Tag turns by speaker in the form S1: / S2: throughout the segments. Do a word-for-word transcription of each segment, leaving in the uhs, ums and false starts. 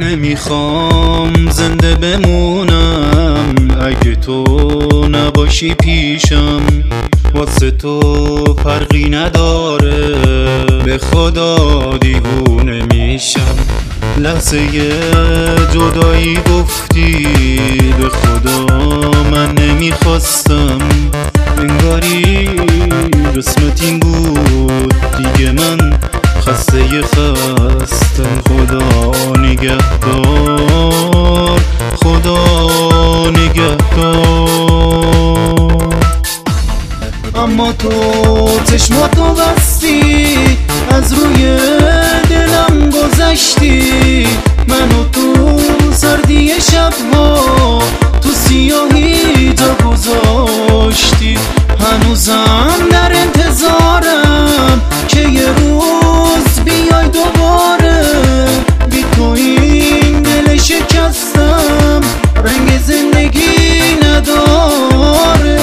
S1: نمیخوام زنده بمونم اگه تو نباشی پیشم، واسه تو فرقی نداره، به خدا دیوونه میشم. لحظه جدایی گفتی به خدا من نمیخواستم، انگاری قسمت این بود دیگه من خسته خستم. خدا نگهدار، خدا نگهدار. اما تو چشماتو بستی، از روی دلم گذشتی، منو تو سردی شبها تو سیاهی جا گذاشتی. هنوزم در انتظارم که یه روز بیای دوباره، بی تو این دل شکستم رنگ زندگی نداره.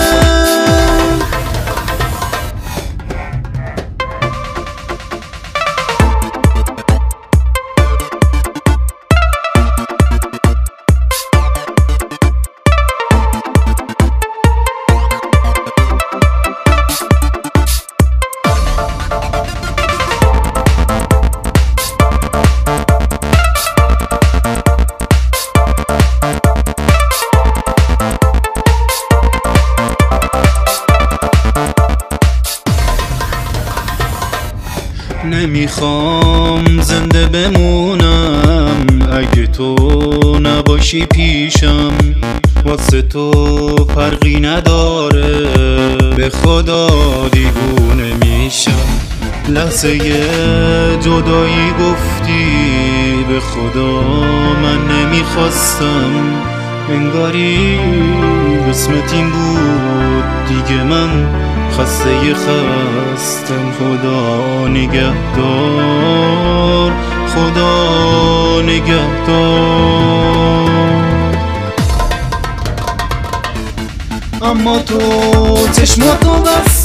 S1: نمیخوام زنده بمونم اگه تو نباشی پیشم، واسه تو فرقی نداره، به خدا دیوونه میشم. لحظه جدایی گفتی به خدا من نمیخواستم، انگاری قسمت این بود دیگه من خسته خستم. خدا نگهدار، خدا نگهدار.
S2: اما تو چشماتو بس